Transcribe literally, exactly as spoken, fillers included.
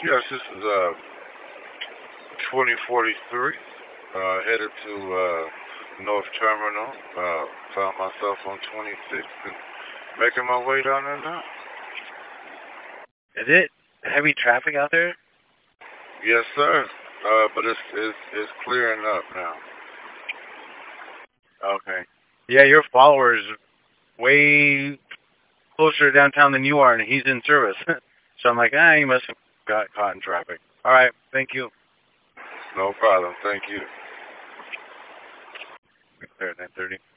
Yes, this is uh twenty forty-three. Uh, headed to uh North Terminal. Uh, found myself on twenty-six and making my way down there now. Is it heavy traffic out there? Yes, sir. Uh, but it's it's it's clearing up now. Okay. Yeah, your follower's way closer to downtown than you are, and he's in service. So I'm like, ah, he must have got caught in traffic. All right, thank you. No problem. Thank you. There at nine thirty.